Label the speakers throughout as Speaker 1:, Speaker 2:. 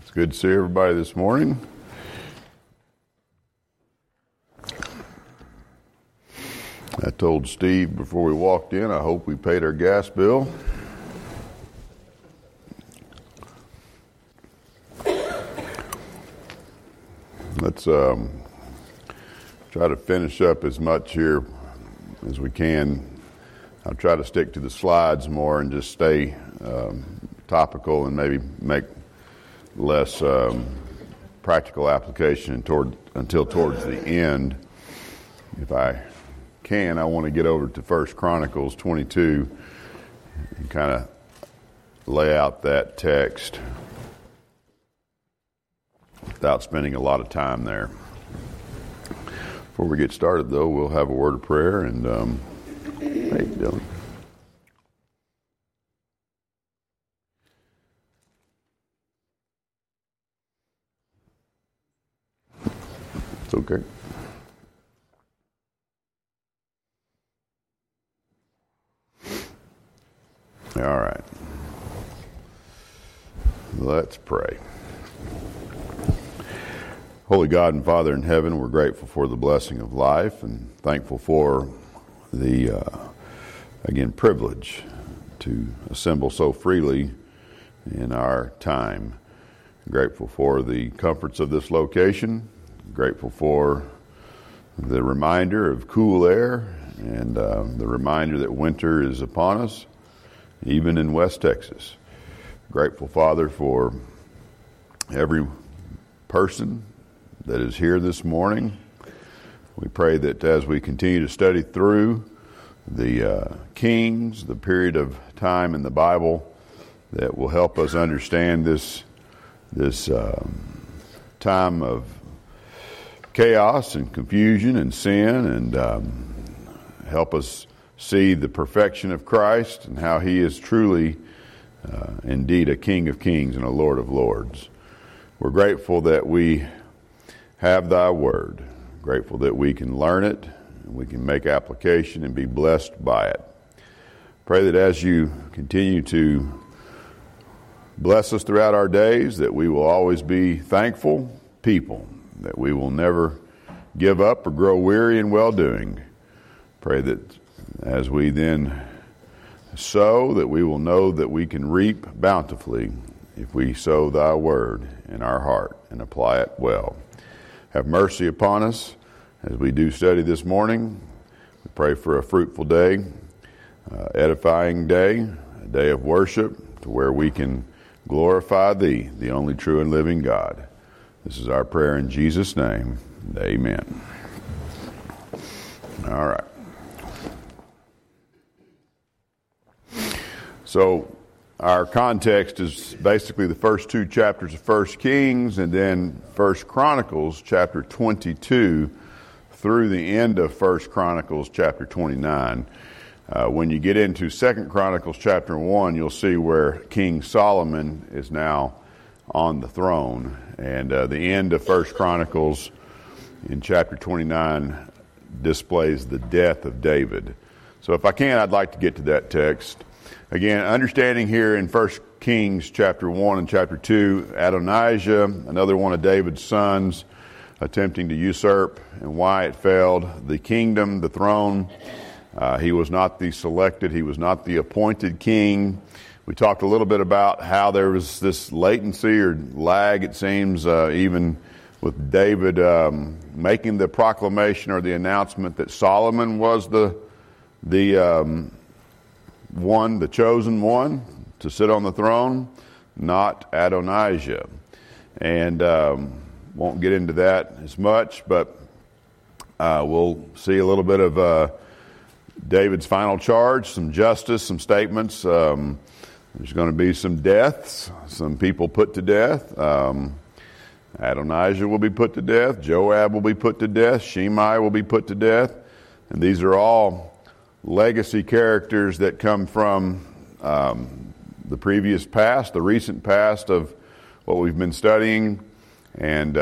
Speaker 1: It's good to see everybody this morning. I told Steve before we walked in, I hope we paid our gas bill. Let's try to finish up as much here as we can. I'll try to stick to the slides more and just stay topical and maybe make less practical application until towards the end. If I can, I want to get over to 1 Chronicles 22 and kind of lay out that text without spending a lot of time there. Before we get started, though, we'll have a word of prayer and hey, Dylan. It's okay. All right. Let's pray. Holy God and Father in heaven, we're grateful for the blessing of life and thankful for the, privilege to assemble so freely in our time. Grateful for the comforts of this location. Grateful for the reminder of cool air and the reminder that winter is upon us, even in West Texas. Grateful, Father, for every person that is here this morning. We pray that as we continue to study through the Kings, the period of time in the Bible, that will help us understand this time of chaos and confusion and sin, and help us see the perfection of Christ and how He is truly indeed a King of Kings and a Lord of Lords. We're grateful that we have Thy Word. Grateful that we can learn it and we can make application and be blessed by it. Pray that as You continue to bless us throughout our days, that we will always be thankful people, that we will never give up or grow weary in well-doing. Pray that as we then sow, that we will know that we can reap bountifully if we sow Thy Word in our heart and apply it well. Have mercy upon us as we do study this morning. We pray for a fruitful day, edifying day, a day of worship to where we can glorify Thee, the only true and living God. This is our prayer in Jesus' name. Amen. All right. So our context is basically the first two chapters of 1 Kings and then 1 Chronicles chapter 22 through the end of 1 Chronicles chapter 29. When you get into 2 Chronicles chapter 1, you'll see where King Solomon is now on the throne. And the end of 1 Chronicles in chapter 29 displays the death of David. So if I can, I'd like to get to that text. Again, understanding here in 1 Kings chapter 1 and chapter 2, Adonijah, another one of David's sons, attempting to usurp and why it failed. The kingdom, the throne, he was not the selected, he was not the appointed king. We talked a little bit about how there was this latency or lag, it seems, even with David making the proclamation or the announcement that Solomon was the chosen one to sit on the throne, not Adonijah. And won't get into that as much, but we'll see a little bit of David's final charge, some justice, some statements. There's going to be some deaths, some people put to death. Adonijah will be put to death. Joab will be put to death. Shimei will be put to death. And these are all legacy characters that come from the previous past, the recent past of what we've been studying. And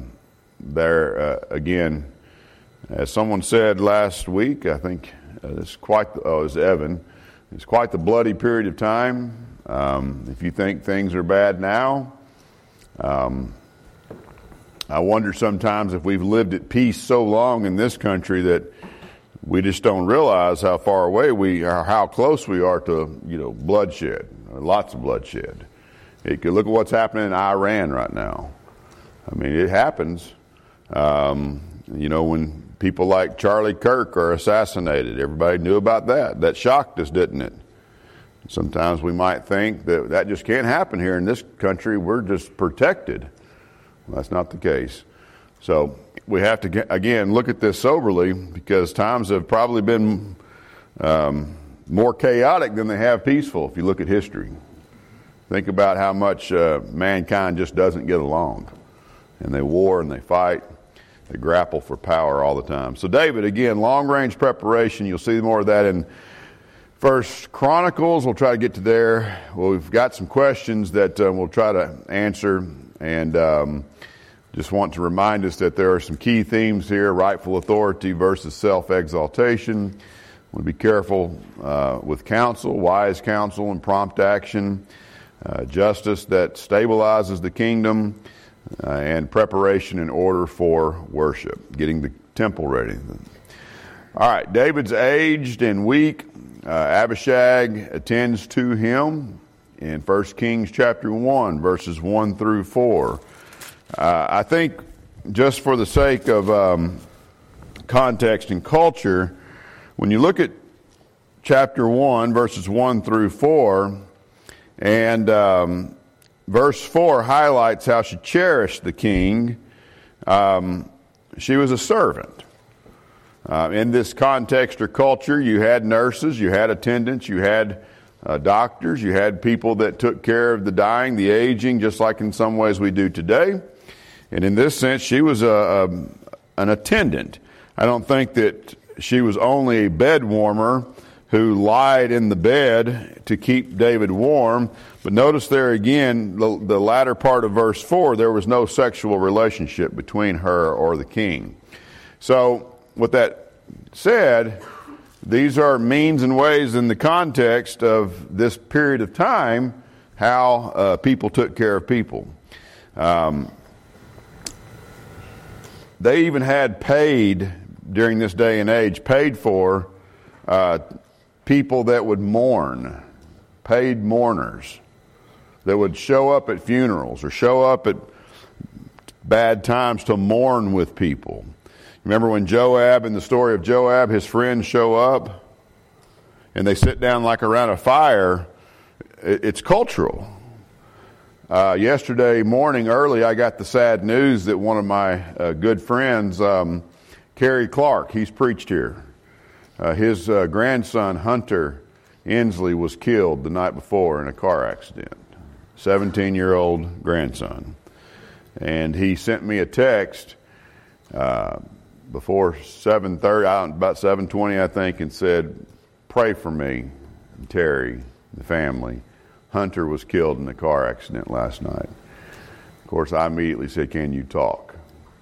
Speaker 1: again, as someone said last week, I think it was Evan, it's quite the bloody period of time. If you think things are bad now, I wonder sometimes if we've lived at peace so long in this country that we just don't realize how far away we are, how close we are to, bloodshed, lots of bloodshed. You could look at what's happening in Iran right now. I mean, it happens. When people like Charlie Kirk are assassinated, everybody knew about that. That shocked us, didn't it? Sometimes we might think that just can't happen here in this country. We're just protected. Well, that's not the case. So we have to, again, look at this soberly, because times have probably been more chaotic than they have peaceful if you look at history. Think about how much mankind just doesn't get along. And they war and they fight. They grapple for power all the time. So David, again, long-range preparation. You'll see more of that in First Chronicles. We'll try to get to there. Well, we've got some questions that we'll try to answer. And just want to remind us that there are some key themes here: rightful authority versus self-exaltation. Want to be careful with counsel, wise counsel and prompt action, justice that stabilizes the kingdom, and preparation in order for worship, getting the temple ready. All right, David's aged and weak. Abishag attends to him in 1 Kings chapter 1, verses 1 through 4. I think just for the sake of context and culture, when you look at chapter 1, verses 1 through 4, and verse 4 highlights how she cherished the king. She was a servant. In this context or culture, you had nurses, you had attendants, you had doctors, you had people that took care of the dying, the aging, just like in some ways we do today. And in this sense, she was an attendant. I don't think that she was only a bed warmer who lied in the bed to keep David warm. But notice there again, the latter part of verse 4, there was no sexual relationship between her or the king. So, with that said, these are means and ways in the context of this period of time how people took care of people. They even had paid, during this day and age, paid for people that would mourn, paid mourners that would show up at funerals or show up at bad times to mourn with people. Remember when Joab, in the story of Joab, his friends show up and they sit down like around a fire? It's cultural. Yesterday morning early, I got the sad news that one of my good friends, Kerry Clark, he's preached here. His grandson, Hunter Inslee, was killed the night before in a car accident. 17-year-old grandson. And he sent me a text before 7:30, about 7:20, I think, and said, "Pray for me, Terry, the family. Hunter was killed in a car accident last night." Of course, I immediately said, "Can you talk?"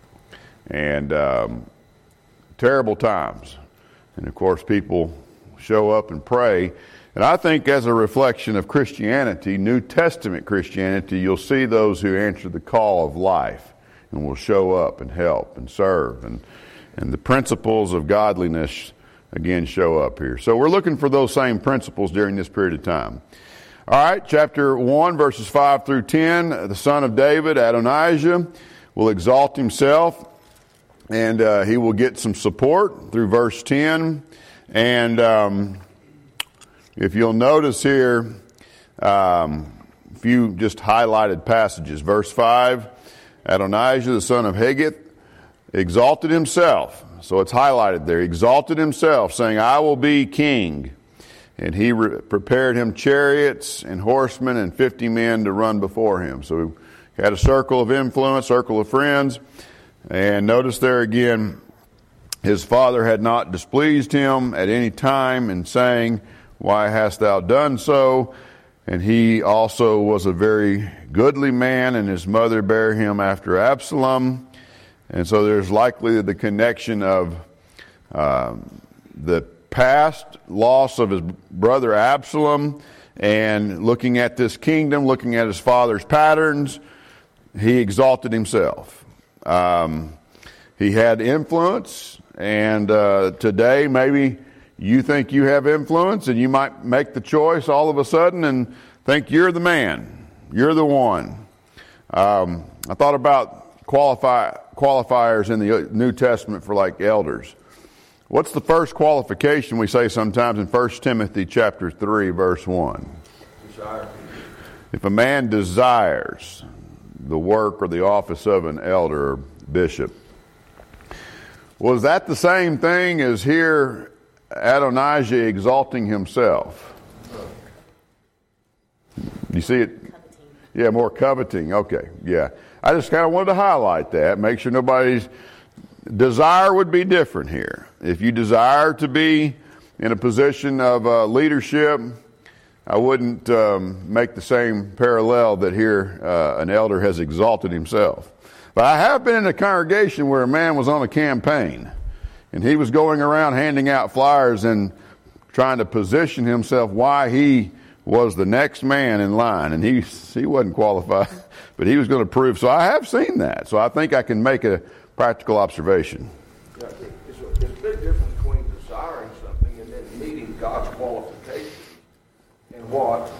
Speaker 1: And terrible times. And of course, people show up and pray. And I think as a reflection of Christianity, New Testament Christianity, you'll see those who answer the call of life and will show up and help and serve. And the principles of godliness, again, show up here. So we're looking for those same principles during this period of time. All right, chapter 1, verses 5 through 10. The son of David, Adonijah, will exalt himself, and he will get some support through verse 10. And if you'll notice here, a few just highlighted passages. Verse 5, Adonijah, the son of Haggith, exalted himself. So it's highlighted there. Exalted himself, saying, "I will be king." And he prepared him chariots and horsemen and 50 men to run before him. So he had a circle of influence, circle of friends. And notice there again, his father had not displeased him at any time in saying, "Why hast thou done so?" And he also was a very goodly man, and his mother bare him after Absalom. And so there's likely the connection of the past loss of his brother Absalom and looking at this kingdom, looking at his father's patterns, he exalted himself. He had influence, and today maybe you think you have influence, and you might make the choice all of a sudden and think you're the man, you're the one. I thought about qualifiers in the New Testament for like elders. What's the first qualification we say sometimes in 1 Timothy chapter 3, verse 1?
Speaker 2: Desire.
Speaker 1: If a man desires the work or the office of an elder or bishop. Was that the same thing as here Adonijah exalting himself? You see it?
Speaker 3: Coveting.
Speaker 1: Yeah, more coveting. Okay, yeah. I just kind of wanted to highlight that. Make sure nobody's desire would be different here. If you desire to be in a position of leadership, I wouldn't make the same parallel that here an elder has exalted himself. But I have been in a congregation where a man was on a campaign, and he was going around handing out flyers and trying to position himself why he was the next man in line, and he wasn't qualified, but he was going to prove. So I have seen that. So I think I can make a practical observation.
Speaker 2: Yeah, it's a big difference between desiring something and then meeting God's qualifications. And what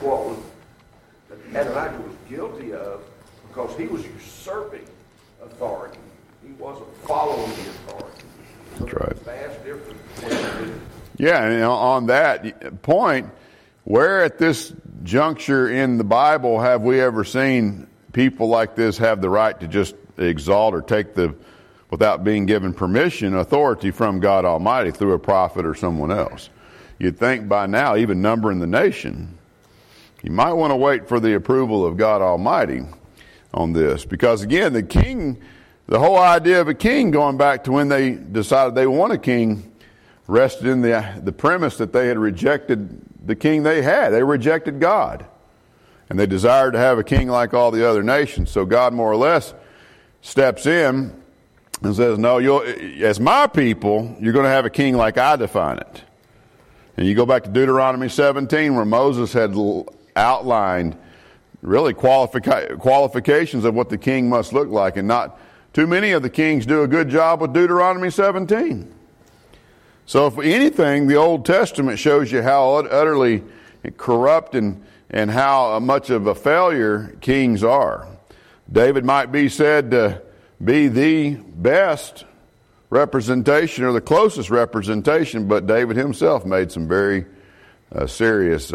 Speaker 2: Adonijah was guilty of, because he was usurping authority. He wasn't following the authority. So
Speaker 1: That's right.
Speaker 2: There's a vast difference between the two.
Speaker 1: Yeah, and on that point, where at this juncture in the Bible have we ever seen people like this have the right to just exalt or take without being given permission, authority from God Almighty through a prophet or someone else? You'd think by now, even numbering the nation, you might want to wait for the approval of God Almighty on this. Because again, the whole idea of a king, going back to when they decided they want a king, rested in the premise that they had rejected the king they had. They rejected God. And they desired to have a king like all the other nations. So God more or less steps in and says, no, as my people, you're going to have a king like I define it. And you go back to Deuteronomy 17, where Moses had outlined really qualifications of what the king must look like. And not too many of the kings do a good job with Deuteronomy 17. So if anything, the Old Testament shows you how utterly corrupt and how much of a failure kings are. David might be said to be the best representation or the closest representation, but David himself made some very serious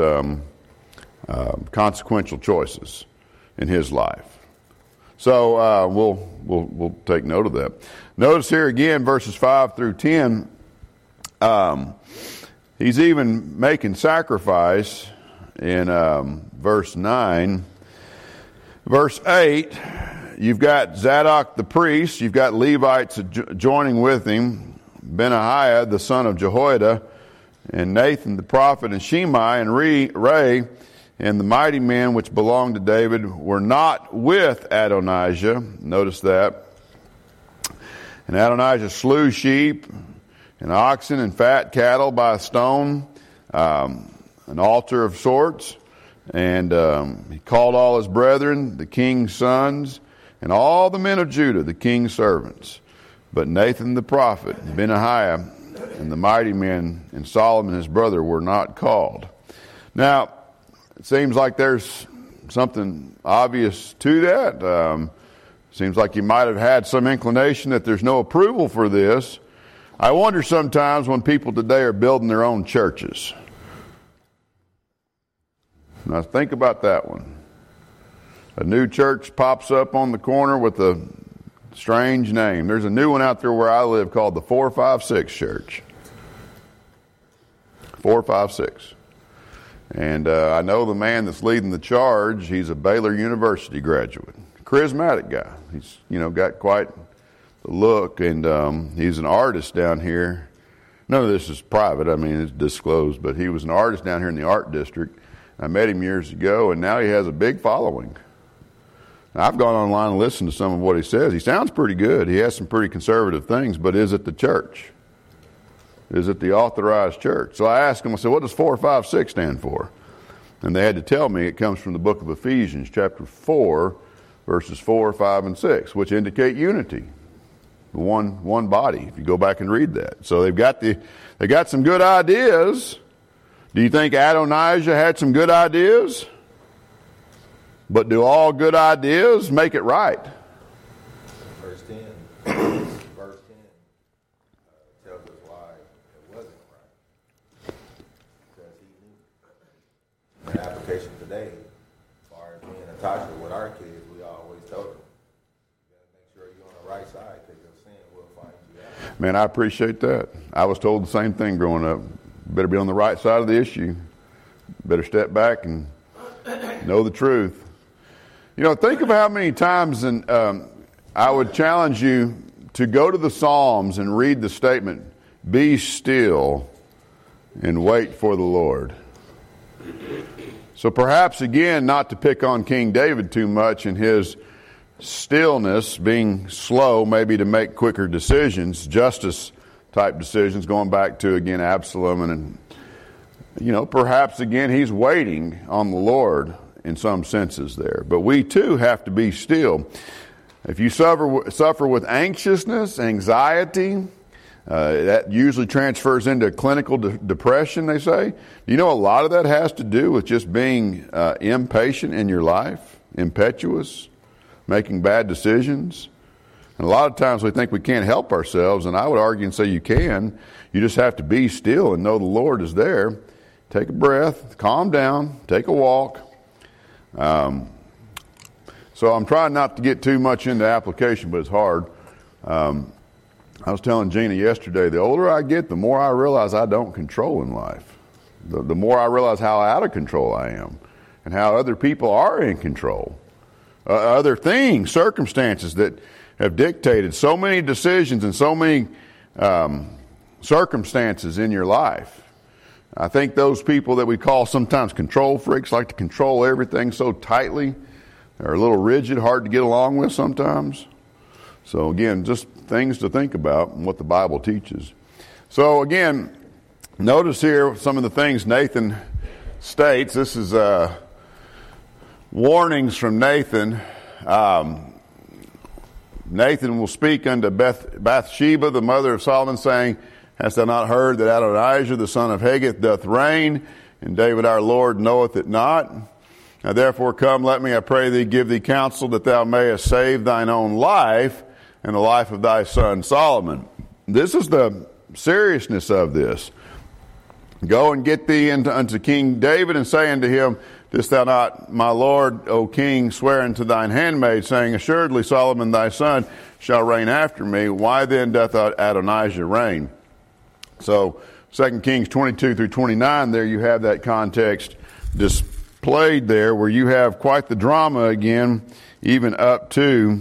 Speaker 1: consequential choices in his life. So we'll take note of that. Notice here again, verses 5 through 10. He's even making sacrifice in verse 9. Verse 8, you've got Zadok the priest, you've got Levites joining with him, Benahiah the son of Jehoiada, and Nathan the prophet, and Shimei and Ray, and the mighty men which belonged to David were not with Adonijah. Notice that. And Adonijah slew sheep and oxen and fat cattle by a stone, an altar of sorts. And he called all his brethren, the king's sons, and all the men of Judah, the king's servants. But Nathan the prophet, Benahiah, and the mighty men, and Solomon his brother were not called. Now, it seems like there's something obvious to that. Seems like you might have had some inclination that there's no approval for this. I wonder sometimes when people today are building their own churches. Now think about that one. A new church pops up on the corner with a strange name. There's a new one out there where I live called the 456 Church. 456. And I know the man that's leading the charge. He's a Baylor University graduate. Charismatic guy. He's, got quite the look, and he's an artist down here. None of this is private. I mean, it's disclosed, but he was an artist down here in the art district. I met him years ago, and now he has a big following. Now, I've gone online and listened to some of what he says. He sounds pretty good. He has some pretty conservative things, but is it the church? Is it the authorized church? So I asked him, I said, what does 456 stand for? And they had to tell me it comes from the book of Ephesians, chapter 4, verses 4, 5, and 6, which indicate unity. One body, if you go back and read that. So they got some good ideas. Do you think Adonijah had some good ideas? But do all good ideas make it right?
Speaker 3: Verse 10 tells us why it wasn't right. Because he knew. In application today, as far as me and Natasha, with our kids, we always told them, you got to make sure you're on the right side because your sin will find you out.
Speaker 1: Man, I appreciate that. I was told the same thing growing up. Better be on the right side of the issue. Better step back and know the truth. You know, think of how many times, and I would challenge you to go to the Psalms and read the statement, "Be still and wait for the Lord." So perhaps, again, not to pick on King David too much in his stillness, being slow maybe to make quicker decisions, justice-type decisions, going back to, again, Absalom. And you know, perhaps, again, he's waiting on the Lord in some senses there. But we, too, have to be still. If you suffer with anxiousness, anxiety, that usually transfers into clinical depression, they say. You know, a lot of that has to do with just being impatient in your life, impetuous, making bad decisions. And a lot of times we think we can't help ourselves, and I would argue and say you can. You just have to be still and know the Lord is there. Take a breath, calm down, take a walk. So I'm trying not to get too much into application, but it's hard. I was telling Gina yesterday, the older I get, the more I realize I don't control in life. The more I realize how out of control I am and how other people are in control. Other things, circumstances that have dictated so many decisions and so many circumstances in your life. I think those people that we call sometimes control freaks like to control everything so tightly. They're a little rigid, hard to get along with sometimes. So again, just things to think about and what the Bible teaches. So again, notice here some of the things Nathan states. This is warnings from Nathan. Nathan will speak unto Bathsheba, the mother of Solomon, saying, "Hast thou not heard that Adonijah, the son of Haggith, doth reign, and David our Lord knoweth it not? Now therefore come, let me, I pray thee, give thee counsel, that thou mayest save thine own life, and the life of thy son Solomon." This is the seriousness of this. "Go and get thee unto King David, and say unto him, Didst thou not, my lord, O king, swear unto thine handmaid, saying, Assuredly Solomon thy son shall reign after me? Why then doth Adonijah reign?" So 2 Kings 22 through 29, there you have that context displayed there, where you have quite the drama again, even up to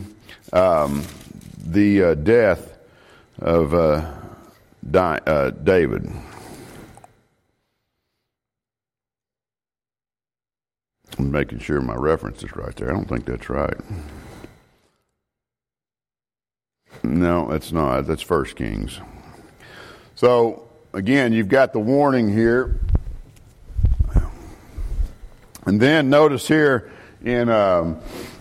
Speaker 1: the death of David. I'm making sure my reference is right there. I don't think that's right. No, that's not. That's 1 Kings. So, again, you've got the warning here. And then notice here in, I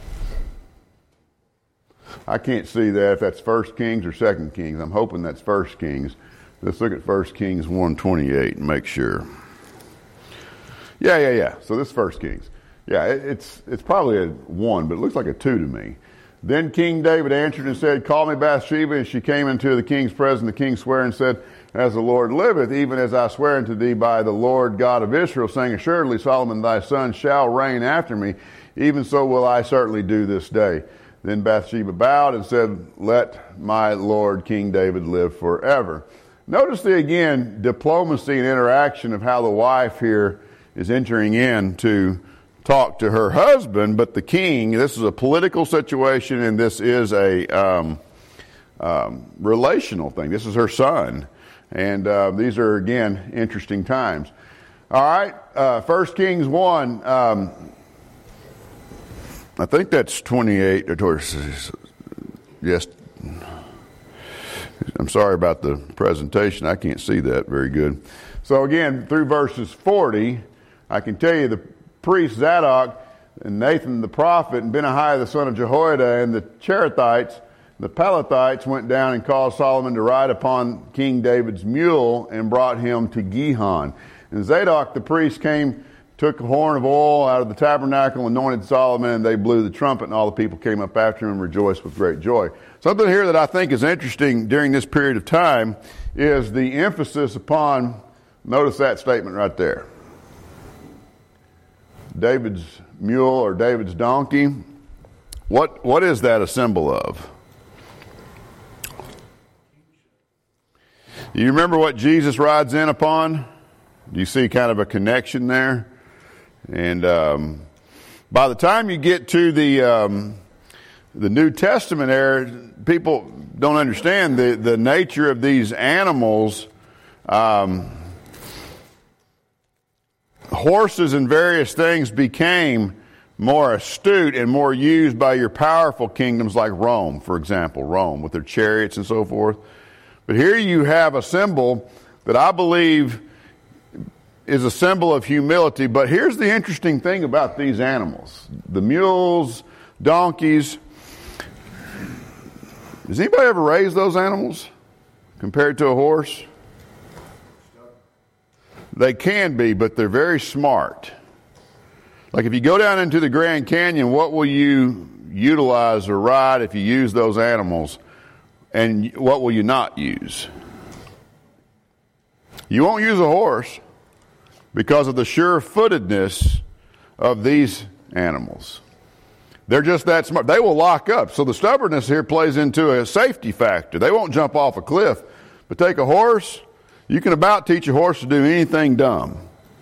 Speaker 1: can't see that if that's 1 Kings or 2 Kings. I'm hoping that's 1 Kings. Let's look at 1 Kings 1:28 and make sure. Yeah. So this is 1 Kings. Yeah, it's probably a 1, but it looks like a 2 to me. "Then King David answered and said, Call me Bathsheba. And she came into the king's presence. The king sware and said, As the Lord liveth, even as I swear unto thee by the Lord God of Israel, saying, Assuredly Solomon thy son shall reign after me. Even so will I certainly do this day. Then Bathsheba bowed and said, Let my Lord King David live forever." Notice the, again, diplomacy and interaction of how the wife here is entering in to talk to her husband, but the king. This is a political situation, and this is a relational thing. This is her son, and these are, again, interesting times. All right, 1 Kings 1. I think that's 28. Yes. I'm sorry about the presentation. I can't see that very good. So again, through verses 40, I can tell you the priest Zadok and Nathan the prophet, and Benaiah the son of Jehoiada, and the Cherethites, the Pelethites went down and caused Solomon to ride upon King David's mule and brought him to Gihon. And Zadok the priest came, took a horn of oil out of the tabernacle, anointed Solomon, and they blew the trumpet, and all the people came up after him and rejoiced with great joy. Something here that I think is interesting during this period of time is the emphasis upon, notice that statement right there, David's mule or David's donkey. What is that a symbol of? Do you remember what Jesus rides in upon? Do you see kind of a connection there? And by the time you get to the New Testament era, people don't understand the nature of these animals. Horses and various things became more astute and more used by your powerful kingdoms like Rome, for example, Rome with their chariots and so forth. But here you have a symbol that I believe is a symbol of humility. But here's the interesting thing about these animals. The mules, donkeys. Has anybody ever raised those animals compared to a horse? They can be, but they're very smart. Like if you go down into the Grand Canyon, what will you utilize or ride if you use those animals? And what will you not use? You won't use a horse because of the sure-footedness of these animals. They're just that smart. They will lock up. So the stubbornness here plays into a safety factor. They won't jump off a cliff. But take a horse, you can about teach a horse to do anything dumb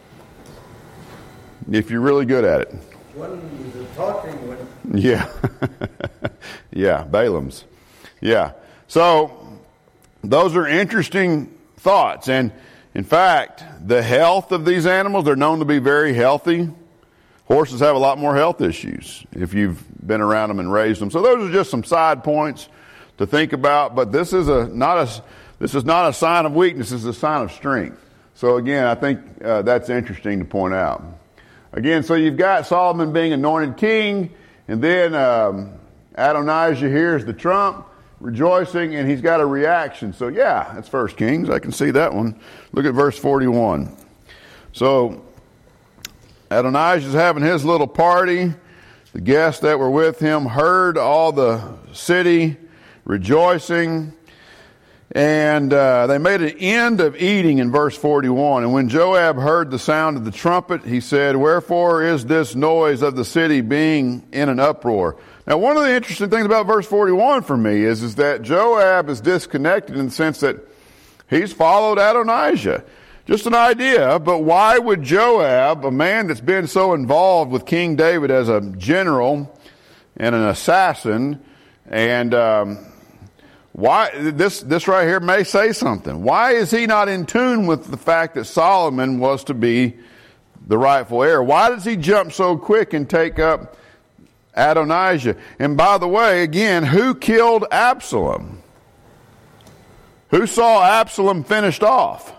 Speaker 1: if you're really good at it.
Speaker 4: One was a talking one.
Speaker 1: Yeah. Yeah, Balaam's. Yeah. So those are interesting thoughts. And in fact, the health of these animals, they're known to be very healthy. Horses have a lot more health issues if you've been around them and raised them. So those are just some side points to think about. But this is not a sign of weakness. This is a sign of strength. So again, I think that's interesting to point out. Again, so you've got Solomon being anointed king, and then Adonijah hears the trump, rejoicing, and he's got a reaction. So yeah, that's 1 Kings. I can see that one. Look at verse 41. So Adonijah's having his little party. The guests that were with him heard all the city rejoicing. And they made an end of eating in verse 41. And when Joab heard the sound of the trumpet, he said, "Wherefore is this noise of the city being in an uproar?" Now, one of the interesting things about verse 41 for me is that Joab is disconnected in the sense that he's followed Adonijah. Just an idea, but why would Joab, a man that's been so involved with King David as a general and an assassin, and why this right here may say something. Why is he not in tune with the fact that Solomon was to be the rightful heir? Why does he jump so quick and take up Adonijah? And by the way, again, who killed Absalom? Who saw Absalom finished off?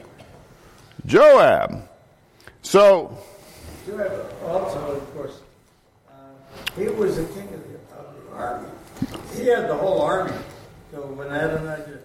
Speaker 1: Joab. So
Speaker 4: Joab also, of course, he was the king of the army. He had the whole army. So when Adonijah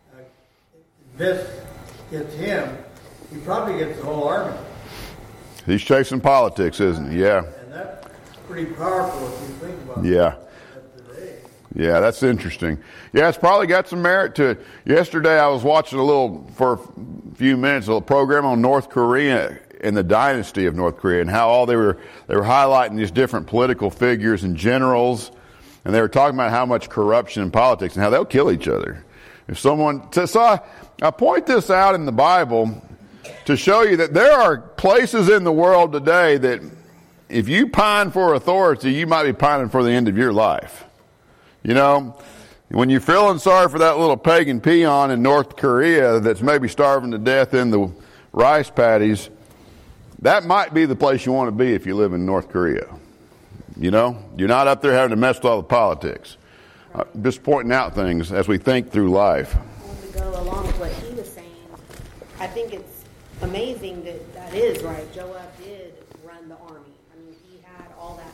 Speaker 4: gets him, he probably gets the whole army.
Speaker 1: He's chasing politics, isn't he? Yeah.
Speaker 4: And that's pretty powerful if you think about
Speaker 1: Yeah.
Speaker 4: that today.
Speaker 1: Yeah, that's interesting. Yeah, it's probably got some merit to it. Yesterday I was watching for a few minutes, a little program on North Korea and the dynasty of North Korea and how all they were highlighting these different political figures and generals, and they were talking about how much corruption in politics and how they'll kill each other. If someone, so I point this out in the Bible to show you that there are places in the world today that if you pine for authority, you might be pining for the end of your life. You know, when you're feeling sorry for that little pagan peon in North Korea that's maybe starving to death in the rice paddies, that might be the place you want to be if you live in North Korea. You know, you're not up there having to mess with all the politics. Just pointing out things as we think through life.
Speaker 5: To go along with what he was saying, I think it's amazing that is right. Joab did run the army. I mean, he had all the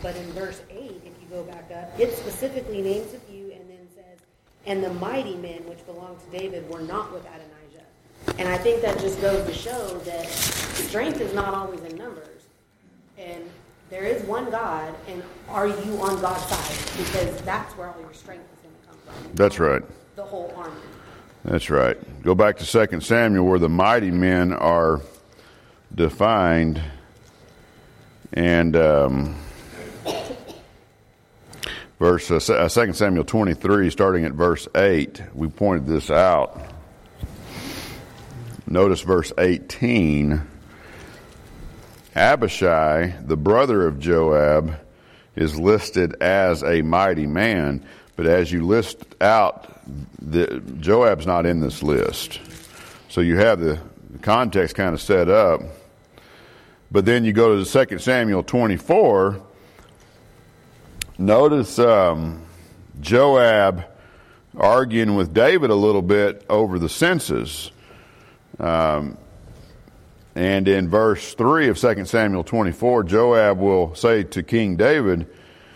Speaker 5: but in verse 8, if you go back up, it specifically names a few and then says, and the mighty men which belonged to David were not with Adonijah. And I think that just goes to show that strength is not always in numbers. And there is one God, and are you on God's side? Because that's where all your strength is going to come from.
Speaker 1: That's right.
Speaker 5: The whole army.
Speaker 1: That's right. Go back to 2 Samuel where the mighty men are defined. And 2 Samuel 23, starting at verse 8, we pointed this out. Notice verse 18. Abishai, the brother of Joab, is listed as a mighty man, but as you list out, Joab's not in this list. So you have the context kind of set up. But then you go to 2 Samuel 24. Notice Joab arguing with David a little bit over the census. And in verse 3 of 2 Samuel 24, Joab will say to King David,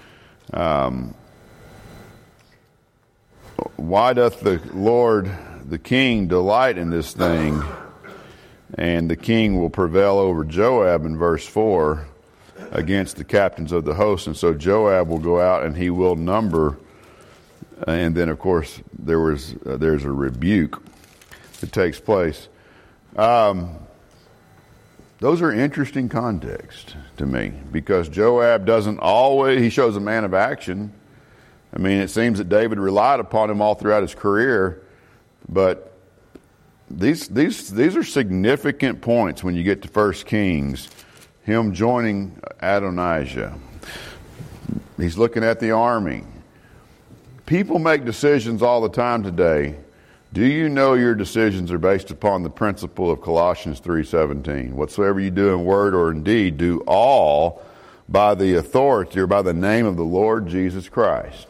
Speaker 1: why doth the Lord, the king, delight in this thing? And the king will prevail over Joab in verse 4 against the captains of the host. And so Joab will go out and he will number. And then, of course, there's a rebuke that takes place. Those are interesting context to me, because Joab he shows a man of action. I mean, it seems that David relied upon him all throughout his career, but these are significant points when you get to 1 Kings. Him joining Adonijah. He's looking at the army. People make decisions all the time today. Do you know your decisions are based upon the principle of Colossians 3:17? Whatsoever you do in word or in deed, do all by the authority or by the name of the Lord Jesus Christ.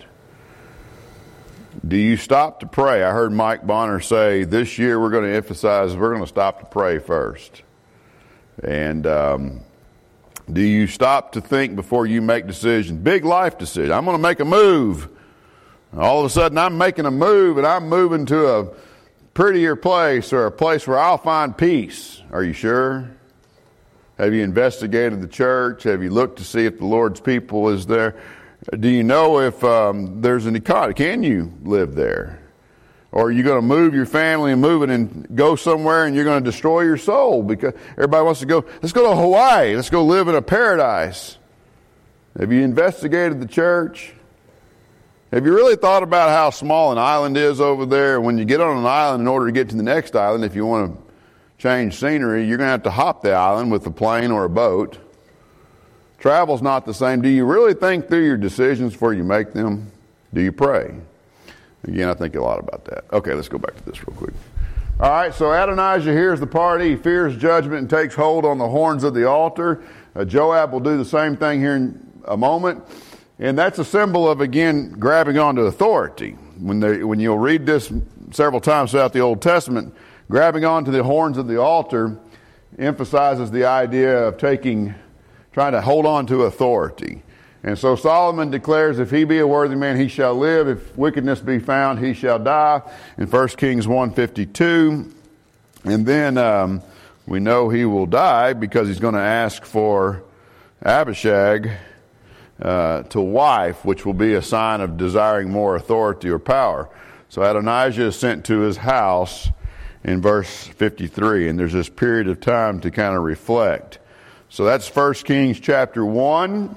Speaker 1: Do you stop to pray? I heard Mike Bonner say this year we're going to stop to pray first. And do you stop to think before you make decisions? Big life decisions. I'm going to make a move. All of a sudden I'm making a move and I'm moving to a prettier place or a place where I'll find peace. Are you sure? Have you investigated the church? Have you looked to see if the Lord's people is there? Do you know if there's an economy? Can you live there? Or are you going to move your family and move it and go somewhere and you're going to destroy your soul? Because everybody wants to go, let's go to Hawaii. Let's go live in a paradise. Have you investigated the church? Have you really thought about how small an island is over there? When you get on an island, in order to get to the next island, if you want to change scenery, you're going to have to hop the island with a plane or a boat. Travel's not the same. Do you really think through your decisions before you make them? Do you pray? Again, I think a lot about that. Okay, let's go back to this real quick. All right, so Adonijah hears the party. He fears judgment and takes hold on the horns of the altar. Joab will do the same thing here in a moment. And that's a symbol of, again, grabbing onto authority. When you'll read this several times throughout the Old Testament, grabbing onto the horns of the altar emphasizes the idea of trying to hold on to authority. And so Solomon declares, if he be a worthy man, he shall live. If wickedness be found, he shall die. In 1 Kings 1:52. And then we know he will die because he's going to ask for Abishag to wife, which will be a sign of desiring more authority or power. So Adonijah is sent to his house in verse 53, and there's this period of time to kind of reflect. So that's 1 Kings chapter 1.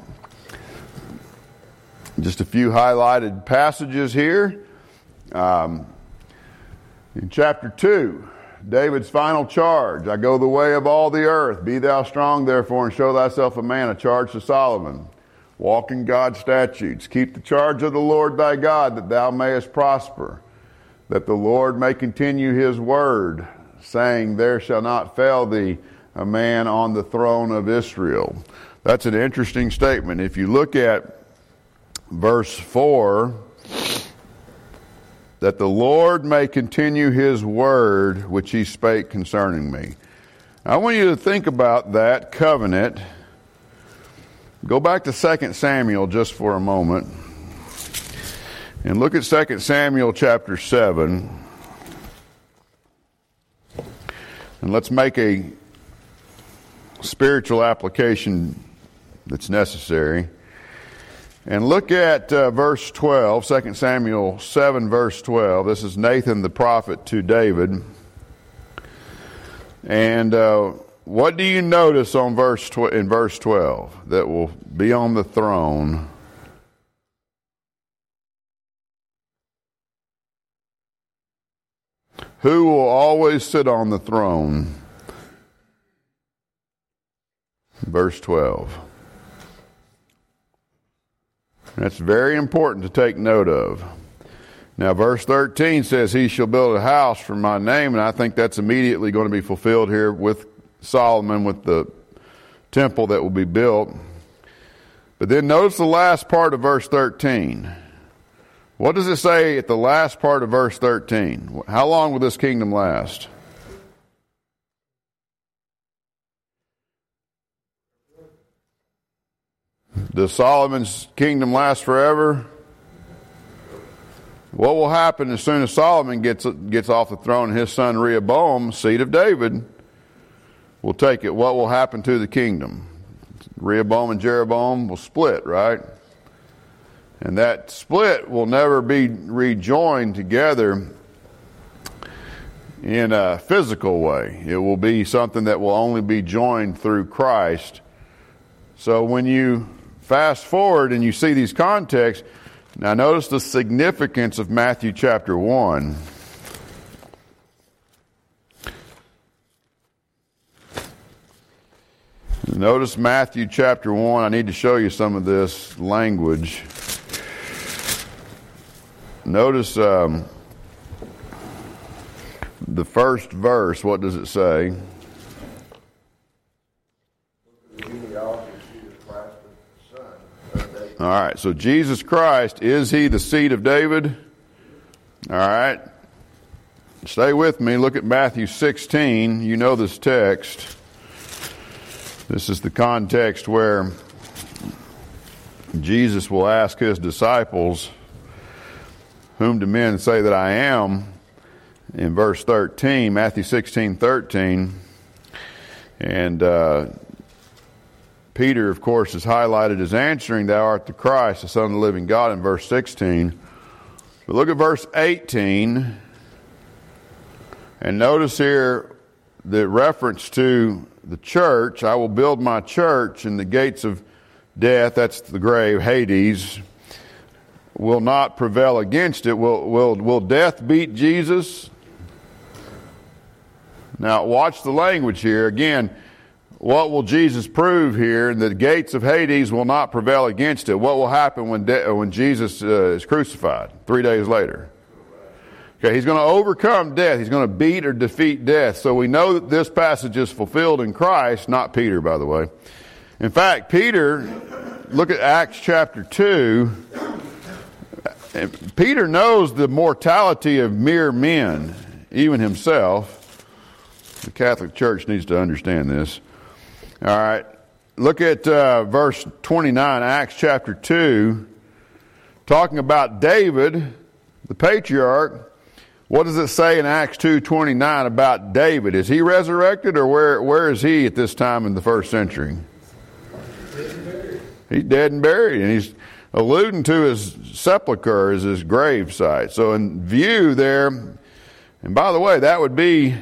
Speaker 1: Just a few highlighted passages here. In chapter 2, David's final charge. I go the way of all the earth. Be thou strong, therefore, and show thyself a man. A charge to Solomon. Walk in God's statutes. Keep the charge of the Lord thy God, that thou mayest prosper. That the Lord may continue his word, saying, there shall not fail thee a man on the throne of Israel. That's an interesting statement. If you look at verse 4, that the Lord may continue his word which he spake concerning me. I want you to think about that covenant Go back to 2 Samuel just for a moment. And look at 2 Samuel chapter 7. And let's make a spiritual application that's necessary. And look at verse 12, 2 Samuel 7, verse 12. This is Nathan the prophet to David. And what do you notice on in verse 12 that will be on the throne? Who will always sit on the throne? Verse 12. That's very important to take note of. Now, verse 13 says, he shall build a house for my name, and I think that's immediately going to be fulfilled here with Solomon, with the temple that will be built. But then notice the last part of verse 13. What does it say at the last part of verse 13? How long will this kingdom last? Does Solomon's kingdom last forever? What will happen as soon as Solomon gets off the throne and his son Rehoboam, seed of David, will take it? What will happen to the kingdom? Rehoboam and Jeroboam will split, right? And that split will never be rejoined together in a physical way. It will be something that will only be joined through Christ. So when you fast forward and you see these contexts, now notice the significance of Matthew chapter 1. Notice Matthew chapter 1. I need to show you some of this language. Notice the first verse. What does it say? All right, so Jesus Christ, is he the seed of David? All right. Stay with me. Look at Matthew 16. You know this text. This is the context where Jesus will ask his disciples, whom do men say that I am? In verse 13, Matthew 16:13. And Peter, of course, is highlighted as answering, thou art the Christ, the Son of the living God, in verse 16. But look at verse 18. And notice here the reference to the church. I will build my church, and the gates of death, that's the grave, Hades, will not prevail against it. Will death beat Jesus? Now watch the language here. Again, what will Jesus prove here? The gates of Hades will not prevail against it. What will happen when Jesus is crucified 3 days later? Okay, he's going to overcome death. He's going to beat or defeat death. So we know that this passage is fulfilled in Christ, not Peter, by the way. In fact, Peter, look at Acts chapter 2. Peter knows the mortality of mere men, even himself. The Catholic Church needs to understand this. All right, look at verse 29, Acts chapter 2, talking about David, the patriarch. What does it say in Acts 2:29 about David? Is he resurrected, or where is he at this time in the first century? He's dead and buried, and he's alluding to his sepulcher as his grave site. So in view there, and by the way, that would be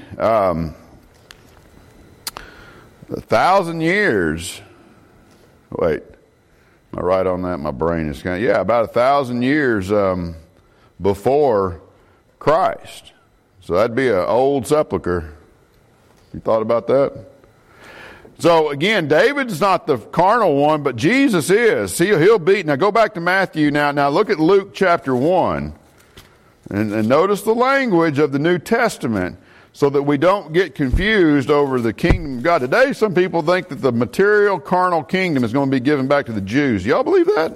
Speaker 1: 1,000 years. Wait, am I right on that? My brain is kind of, about 1,000 years before Christ. So that'd be an old sepulcher. You thought about that? So again, David's not the carnal one, but Jesus is. He'll beat. Now go back to Matthew now. Now look at Luke chapter 1. And notice the language of the New Testament so that we don't get confused over the kingdom of God. Today, some people think that the material, carnal kingdom is going to be given back to the Jews. Y'all believe that?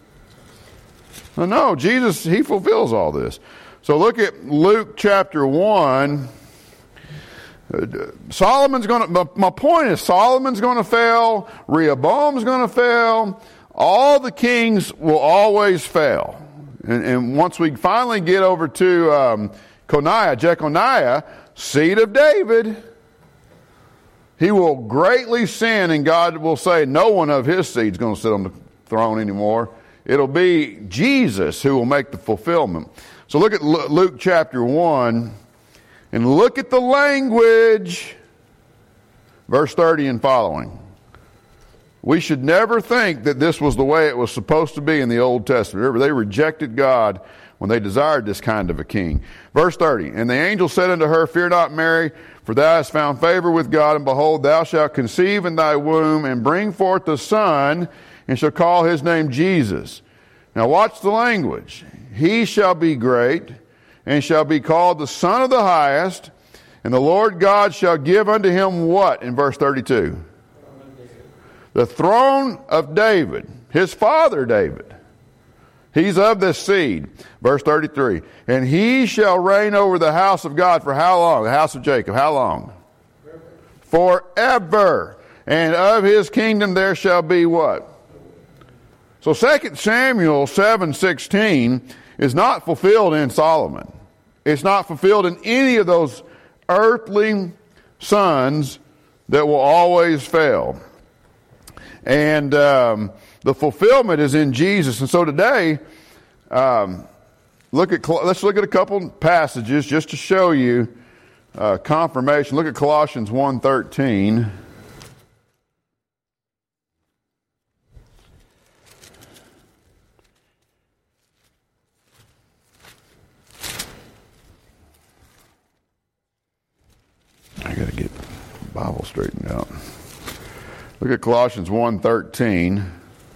Speaker 1: No, Jesus, he fulfills all this. So look at Luke chapter 1. Solomon's going to, my point is Solomon's going to fail, Rehoboam's going to fail, all the kings will always fail. And once we finally get over to Jeconiah, seed of David, he will greatly sin, and God will say no one of his seed is going to sit on the throne anymore. It'll be Jesus who will make the fulfillment. So look at Luke chapter 1, and look at the language. Verse 30 and following. We should never think that this was the way it was supposed to be in the Old Testament. Remember, they rejected God when they desired this kind of a king. Verse 30, and the angel said unto her, Fear not, Mary, for thou hast found favor with God, and behold, thou shalt conceive in thy womb, and bring forth a son, and shall call his name Jesus. Now watch the language. He shall be great, and shall be called the Son of the Highest, and the Lord God shall give unto him what in verse 32? The throne of David, his father David. He's of this seed. Verse 33. And he shall reign over the house of God for how long? The house of Jacob. How long? Forever. And of his kingdom there shall be what? So 2 Samuel 7:16 is not fulfilled in Solomon. It's not fulfilled in any of those earthly sons that will always fail. And the fulfillment is in Jesus. And so today, let's look at a couple passages just to show you confirmation. Look at Colossians 1:13. I got to get the Bible straightened out. Look at Colossians 1:13.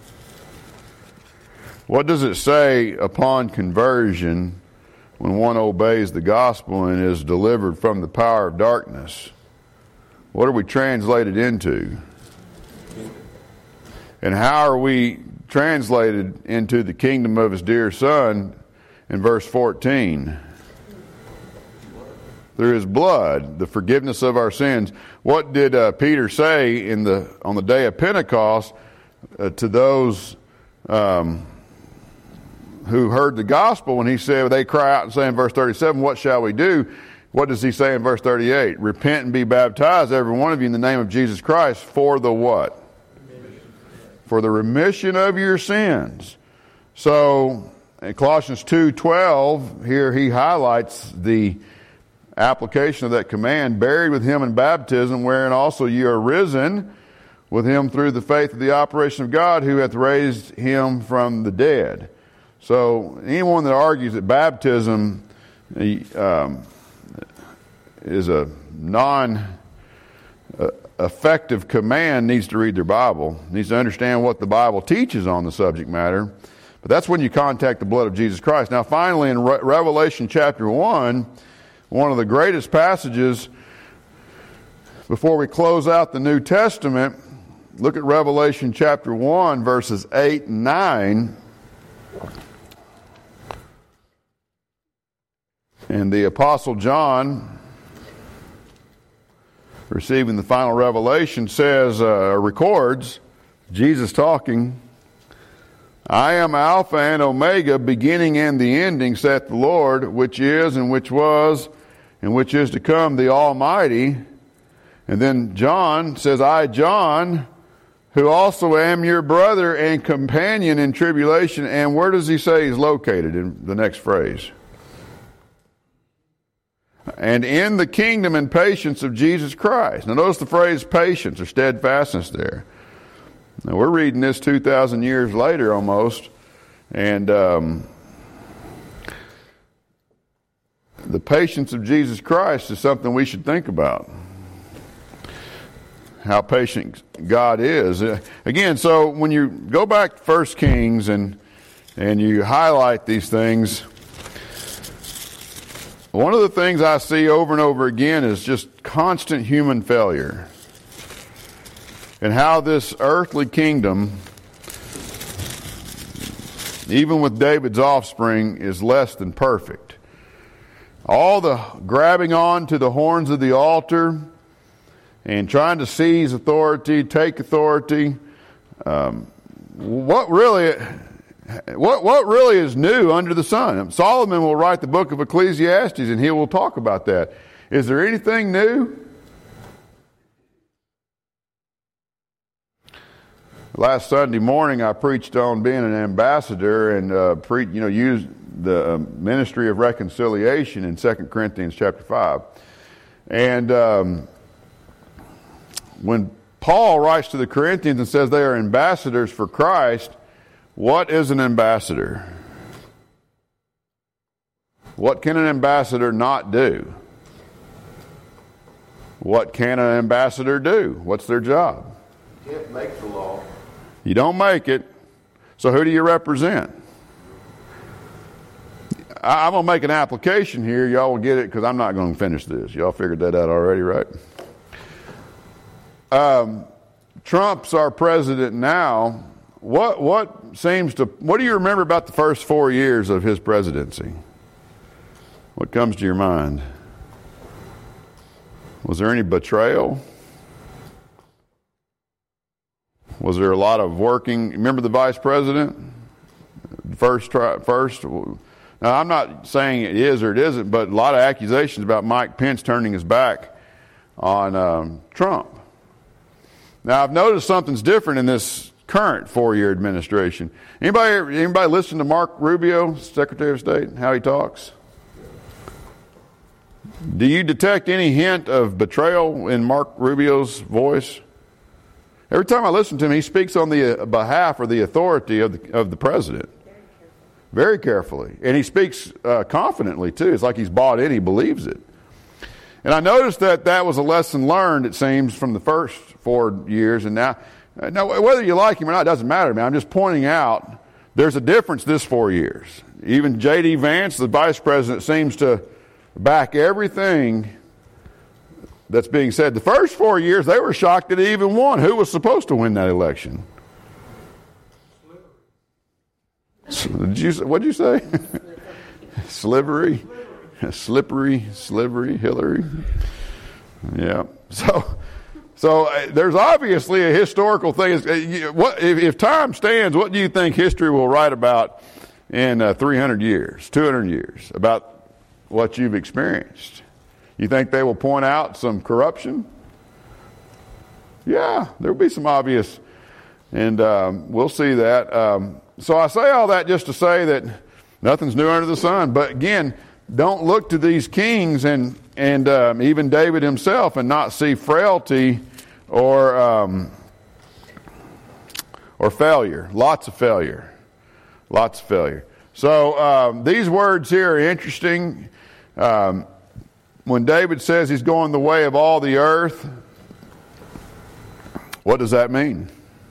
Speaker 1: What does it say upon conversion when one obeys the gospel and is delivered from the power of darkness? What are we translated into? And how are we translated into the kingdom of his dear Son in verse 14? Through his blood, the forgiveness of our sins. What did Peter say on the day of Pentecost to those who heard the gospel when he said, they cry out and say in verse 37, what shall we do? What does he say in verse 38? Repent and be baptized, every one of you, in the name of Jesus Christ, for the what? For the remission of your sins. So in Colossians 2:12, here he highlights the application of that command, buried with him in baptism, wherein also you are risen with him through the faith of the operation of God, who hath raised him from the dead. So anyone that argues that baptism is a non-effective command needs to read their Bible, needs to understand what the Bible teaches on the subject matter. But that's when you contact the blood of Jesus Christ. Now finally in Revelation chapter 1, one of the greatest passages before we close out the New Testament, look at Revelation chapter 1, verses 8 and 9. And the Apostle John, receiving the final revelation, records, Jesus talking, I am Alpha and Omega, beginning and the ending, saith the Lord, which is and which was and which is to come, the Almighty. And then John says, I, John, who also am your brother and companion in tribulation. And where does he say he's located in the next phrase? And in the kingdom and patience of Jesus Christ. Now notice the phrase patience or steadfastness there. Now we're reading this 2,000 years later almost. And the patience of Jesus Christ is something we should think about. How patient God is. Again, so when you go back to 1 Kings and you highlight these things, one of the things I see over and over again is just constant human failure. And how this earthly kingdom, even with David's offspring, is less than perfect. All the grabbing on to the horns of the altar and trying to seize authority, take authority. What really is new under the sun? Solomon will write the book of Ecclesiastes, and he will talk about that. Is there anything new? Last Sunday morning, I preached on being an ambassador and used the ministry of reconciliation in 2 Corinthians chapter 5. And when Paul writes to the Corinthians and says they are ambassadors for Christ, what is an ambassador? What can an ambassador not do? What can an ambassador do? What's their job?
Speaker 2: You can't make the law.
Speaker 1: You don't make it. So who do you represent? I'm going to make an application here. Y'all will get it because I'm not going to finish this. Y'all figured that out already, right? Trump's our president now. What do you remember about the first 4 years of his presidency? What comes to your mind? Was there any betrayal? Was there a lot of working? Remember the vice president? First. Now, I'm not saying it is or it isn't, but a lot of accusations about Mike Pence turning his back on Trump. Now, I've noticed something's different in this current 4-year administration. Anybody listen to Mark Rubio, Secretary of State, how he talks? Do you detect any hint of betrayal in Mark Rubio's voice? Every time I listen to him, he speaks on the behalf or the authority of the president. Very carefully. And he speaks confidently, too. It's like he's bought in, he believes it. And I noticed that was a lesson learned, it seems, from the first 4 years. And now, whether you like him or not, it doesn't matter, man. I'm just pointing out there's a difference this 4 years. Even J.D. Vance, the vice president, seems to back everything that's being said. The first 4 years, they were shocked that he even won. Who was supposed to win that election? What'd you say? Slivery, Hillary. Yeah. So there's obviously a historical thing. If time stands, what do you think history will write about in 300 years, 200 years, about what you've experienced? You think they will point out some corruption? Yeah, there'll be some obvious, and we'll see that. So I say all that just to say that nothing's new under the sun. But again, don't look to these kings and even David himself and not see frailty or failure. Lots of failure. So these words here are interesting. When David says he's going the way of all the earth, what does that mean?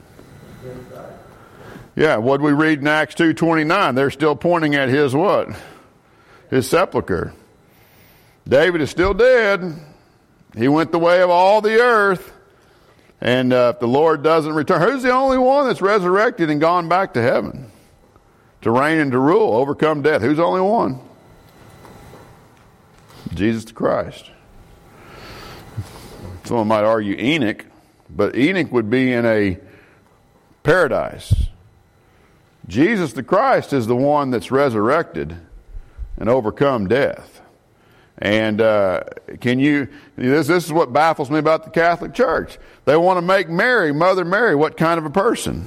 Speaker 1: Yeah, what did we read in Acts 2:29? They're still pointing at his what? His sepulcher. David is still dead. He went the way of all the earth. And if the Lord doesn't return, who's the only one that's resurrected and gone back to heaven? To reign and to rule, overcome death. Who's the only one? Jesus the Christ. Someone might argue Enoch, but Enoch would be in a paradise. Jesus the Christ is the one that's resurrected and overcome death. And this is what baffles me about the Catholic Church. They want to make Mary, Mother Mary, what kind of a person?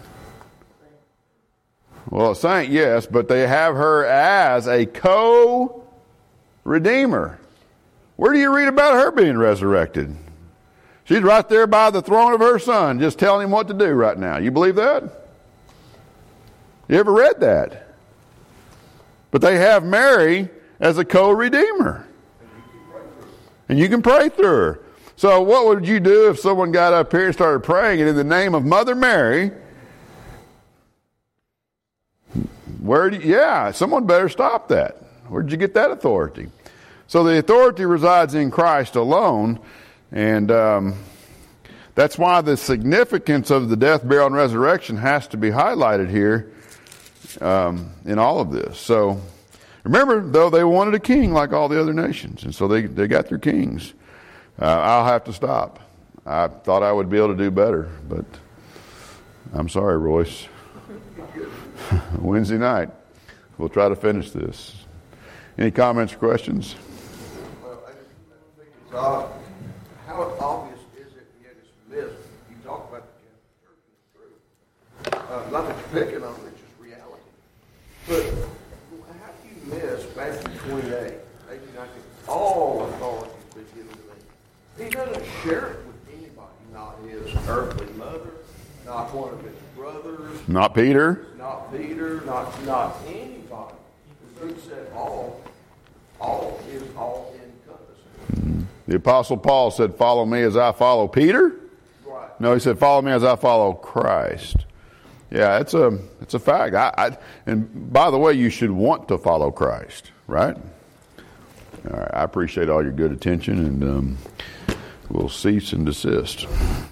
Speaker 1: Well, a saint, yes, but they have her as a co-redeemer. Where do you read about her being resurrected? She's right there by the throne of her son, just telling him what to do right now. You believe that? You ever read that? But they have Mary as a co-redeemer. And you can pray through her. So what would you do if someone got up here and started praying and in the name of Mother Mary? Someone better stop that. Where did you get that authority? So the authority resides in Christ alone. And that's why the significance of the death, burial, and resurrection has to be highlighted here in all of this. So Remember, though, they wanted a king like all the other nations, and so they got their kings. I'll have to stop. I thought I would be able to do better, but I'm sorry, Royce. Wednesday night, we'll try to finish this. Any comments or questions?
Speaker 2: Well, I just think it's odd. How obvious is it, and yet it's missed? You talk about the Catholic Church, and it's true. Not that you're picking on it, it's just reality. But how do you miss Matthew 28, 18, 19? All authority has been given to me. He doesn't share it with anybody, not his earthly mother, not one of his brothers,
Speaker 1: Not Peter.
Speaker 2: not anybody. So he said all is all encompassing.
Speaker 1: The Apostle Paul said, follow me as I follow Peter.
Speaker 2: Right.
Speaker 1: No, he said, follow me as I follow Christ. Yeah, it's a fact. And by the way, you should want to follow Christ, right? All right, I appreciate all your good attention, and we'll cease and desist.